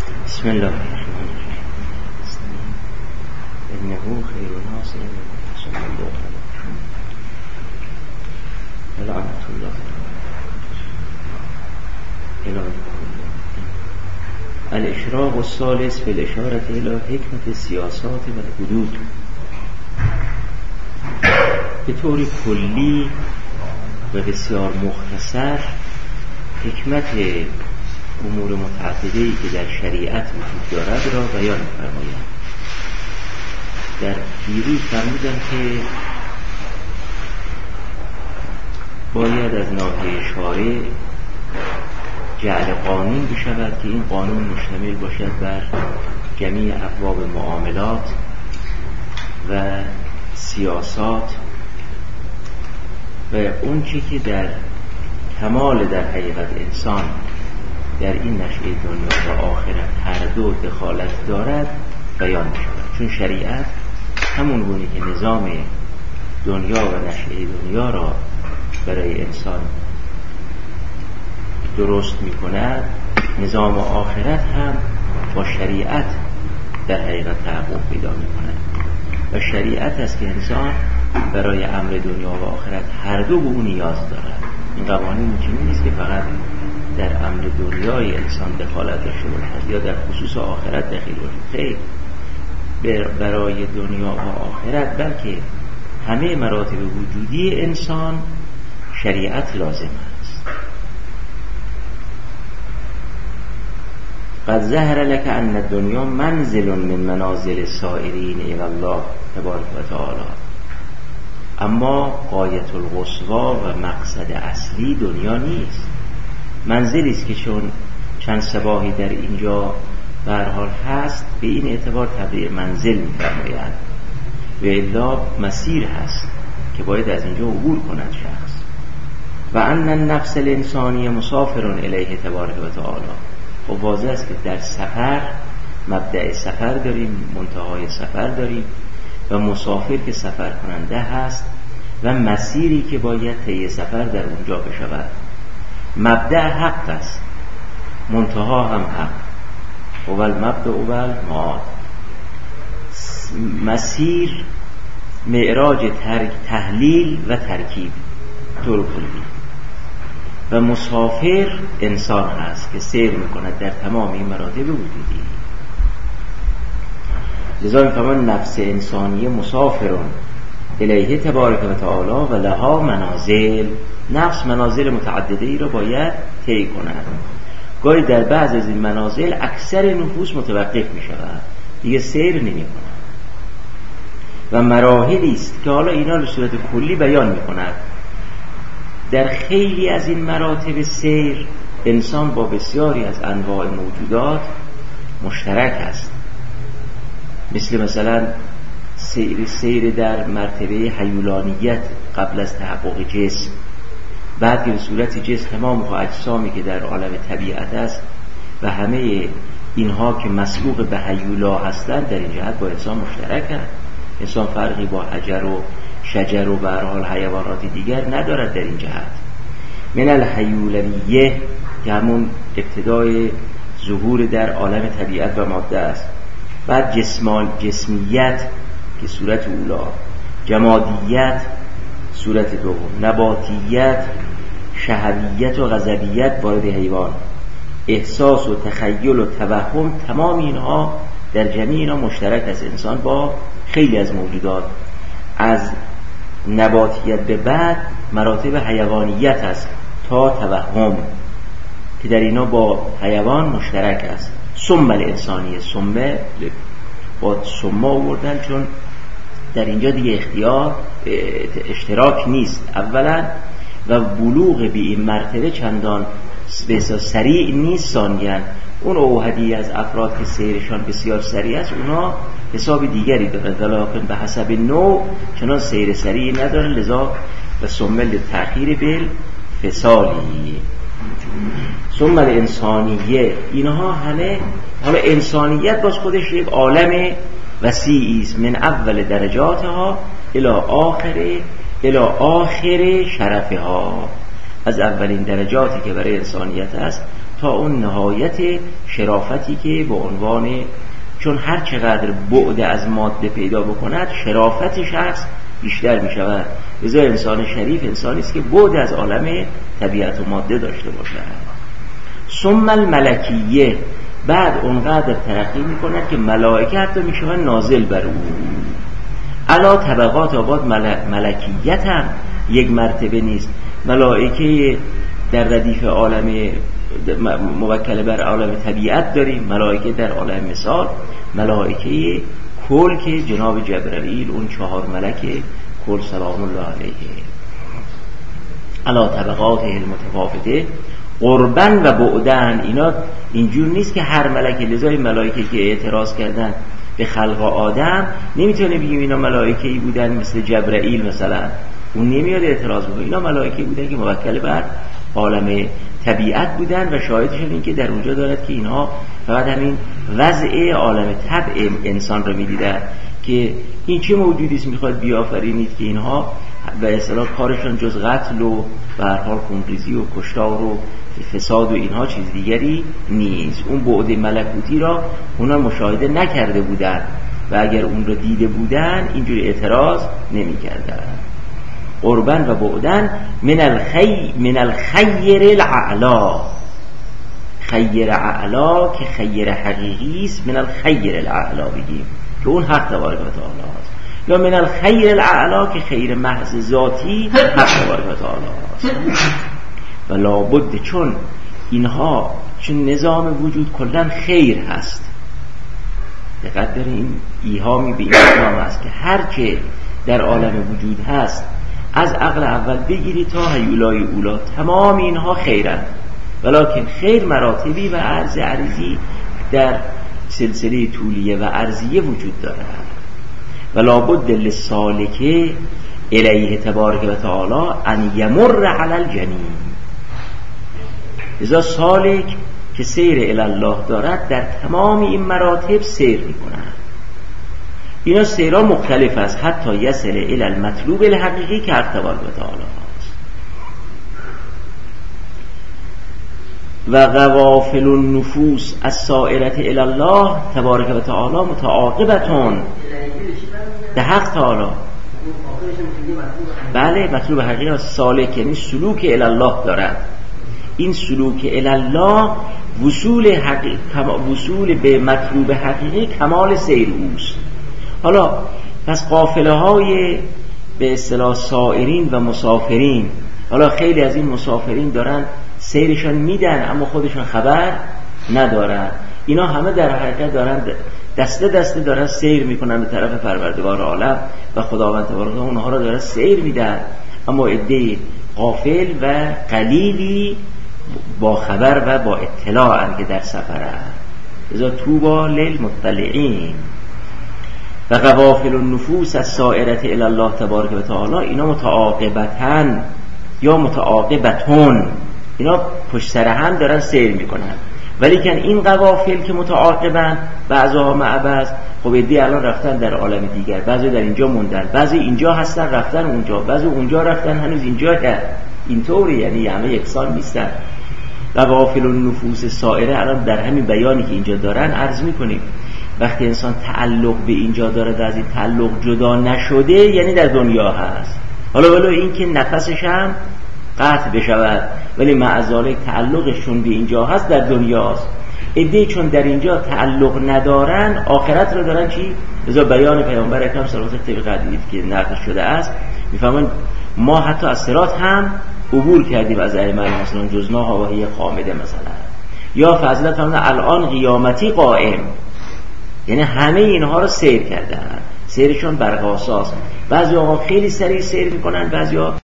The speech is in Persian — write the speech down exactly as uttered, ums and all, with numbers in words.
بسم الله الرحمن الرحیم. انه خیر ناصر صلی الله علیه و لعنت الله الی الاشراق الثالث فی الاشاره الی حکمت سیاسات و الحدود. به طور کلی و بسیار مختصر حکمت امور متعدده‌ای که در شریعت وجود دارد را بیان فرمایند. در دیروز فرمودم که باید از ناحیه شارع جعل قانون بشود که این قانون مشتمل باشد بر جمیع ابواب معاملات و سیاسات و اون چی که در کمال در حقیقت انسان در این نشأه دنیا و آخرت هر دو دخالت دارد بیان شود. چون شریعت همون گونه که نظام دنیا و نشأه دنیا را برای انسان درست می کند، نظام آخرت هم با شریعت در حقیقت تحقق پیدا می کند و شریعت است که انسان برای امر دنیا و آخرت هر دو به اون نیاز دارد. این قوانین چیزی نیست که فقط در امر دنیای انسان دخالت داشته باشد یا در خصوص آخرت دخیل باشد. خیر، برای دنیا و آخرت بلکه همه مراتب وجودی انسان شریعت لازم است. قد ظهر لك ان الدنیا منزل من منازل سائرین الی الله تبارک و تعالی. اما غایت القصوا و مقصد اصلی دنیا نیست. منزلی است که چون چند سباهی در اینجا به هر حال هست، به این اعتبار تبدیل منزل می‌فرمایند و الا مسیر هست که باید از اینجا عبور کند شخص. و ان النفس الانسانی مسافر الیه تبارک و تعالی. خب واضح است که در سفر مبدأ سفر داریم، منتهای سفر داریم و مسافر که سفر کننده هست و مسیری که باید طی سفر در اونجا بشود. مبدأ حق است، منتها هم حق. اول مبدأ اول معاد. مسیر معراج تحلیل و ترکیب طور کلی و مسافر انسان هست که سیر میکند در تمام این مراتب وجودی. لذا میفهمن نفس انسانی مسافرون الیه تبارک و تعالی و لها منازل. نفس منازل متعدده ای را باید طی کند. گاهی در بعض از این منازل اکثر نفوس متوقف می شود، دیگه سیر نمی کند و مراحلی است که حالا اینا به صورت کلی بیان می کند. در خیلی از این مراتب سیر انسان با بسیاری از انواع موجودات مشترک است. مثل مثلا سیر سیر در مرتبه حیولانیت قبل از تحقق جسم، بعد که به صورت جسم تمام و اجسامی که در عالم طبیعت است و همه اینها که مسبوق به حیولا هستند در این جهت با انسان مشترک است. انسان فرقی با حجر و شجر و به هر حال حیوانات دیگر ندارد در این جهت. من الحیولانیه که همون ابتدای ظهور در عالم طبیعت و ماده است. بعد جسمان جسمیت که صورت اولا، جمادیت صورت دوم، نباتیت، شهویت و غضبیت وارد حیوان، احساس و تخیل و توهم، تمام اینها در جمعی اینا مشترک است انسان با خیلی از موجودات. از نباتیت به بعد مراتب حیوانیت است تا توهم که در اینا با حیوان مشترک است. ثم الانسانیه، ثم با ثم آوردن چون در اینجا دیگه اختیار اشتراک نیست اولا و بلوغ به این مرتبه چندان بسیار سریع نیست. ثانیاً اون اوحدی از افراد که سیرشان بسیار سریع است اونا حساب دیگری دارد ولیکن به حسب نوع چنان سیر سریعی نداره. لذا به ثمل تأخیر بل فصالی. ثم الانسانیه، اینها همه حالا انسانیت باز خودش یک عالم وسیعی است. من اول درجاتها الی آخر الی آخر شرفها، از اولین درجاتی که برای انسانیت است تا اون نهایت شرافتی که به عنوان، چون هر چقدر بعد از ماده پیدا بکند شرافت شخص بیشتر می شود. لذا انسان شریف انسانی است که بعد از عالم طبیعت و ماده داشته باشد. ثم الملکیه، بعد اونقدر ترقی می کند که ملائکه حتی می شود نازل بر او. علا طبقات آباد ملکیت هم یک مرتبه نیست. ملائکه در ردیف عالم موکل بر عالم طبیعت داریم، ملائکه در عالم مثال، ملائکه کل که جناب جبرائیل اون چهار ملک کل سلام الله علیه. علا طبقات المتفاوته قربن و بعدن، اینا اینجور نیست که هر ملک، لذای ملائکه که اعتراض کردن به خلق آدم نمیتونه بگیم اینا ملائکه‌ای بودن مثل جبرائیل مثلا، اون نمیاد اعتراض بکنه. اینا ملائکه بودن که موکل بر عالم طبیعت بودن و شاهدشون این که در اونجا دارد که اینها فقط همین وضع عالم طبع انسان رو میدیدن که این چه موجودی است میخواد بیافرینید که اینها به اصطلاح کارشون جز قتل و به هر حال خونریزی و کشتار و فساد و اینها چیز دیگری نیست. اون بعد ملکوتی را اونا مشاهده نکرده بودن و اگر اون رو دیده بودن اینجوری اعتراض نمی‌کردن. قربن و بعدن من الخی من الخیر الاعلا، خیر اعلا که خیر حقیقی است، من الخیر الاعلا بگیم که اون حق تبارک و تعالی است، یا من الخیر الاعلا که خیر محض ذاتی حق تبارک و تعالی است. و لابد چون اینها، چون نظام وجود کلا خیر هست، دقت داره این ایهامی به این نظام هست که هر که در عالم وجود هست از عقل اول بگیری تا هیولای اولا تمام اینها خیرند، ولکن خیر مراتبی و عرض عریضی در سلسله طولیه و عرضیه وجود دارد. و لابد للسالک الیه تبارک و تعالی ان یمر علی الجنین. لذا سالک که سیر الی الله دارد در تمام این مراتب سیر می‌کند. اینا سیرها مختلف است حتی یصل الی المطلوب الحقیقی که حق تبارک و تعالی است. و غوافل النفوس السائرة الی الله تبارک و تعالی متعاقبتون ده حق تعالی. بله مطلوب حقیقی سالک یعنی سلوک الی الله دارد. این سلوک الی الله وصول حقیقی، وصول به مطلوب حقیقی کمال سیر اوست. حالا پس قافله های به اصطلاح سائرین و مسافرین، حالا خیلی از این مسافرین دارن سیرشان میدن اما خودشون خبر ندارن، اینا همه در حقیقت دارن دسته دسته دارن سیر میکنن به طرف پروردگار عالم و خداوند تبارک اونها رو دارن سیر میدن، اما عده غافل و قلیلی با خبر و با اطلاع که در سفرن. لذا طوبی للمطلعین. و غوافل النفوس السائرة الی الله تبارک و تعالی اینا متعاقبتن یا متعاقبتون، اینا پشت سر هم دارن سیر میکنن، ولی که این قوافل که متعاقبن بعضها مع بعض، خب ایدی الان رفتن در عالم دیگر، بعضی در اینجا موندن، بعضی اینجا هستن رفتن اونجا، بعضی اونجا رفتن هنوز اینجا هستن، اینطوری یعنی همه یکسان نیستن. قوافل النفوس السائره الان در همین بیانی که اینجا دارن عرض میکنیم وقتی انسان تعلق به اینجا داره از این تعلق جدا نشده یعنی در دنیا هست، حالا ولو این که نفسش هم قطع بشود ولی معذالک تعلقشون به اینجا هست در دنیاست. عده چون در اینجا تعلق ندارن آخرت رو دارن چی؟ لذا بیان پیامبر اکرم صلی الله علیه و آله که نقل شده است میفهمن ما حتی از صراط هم عبور کردیم از ائمه مثلا جزناها و هی خامده مثلا، یا فضلت فرمودن الان قیامتی قائم، یعنی همه اینها رو سیر کردن، سیرشون برقاساست. بعضی آقا خیلی سریع سیر میکنن، بعضی ها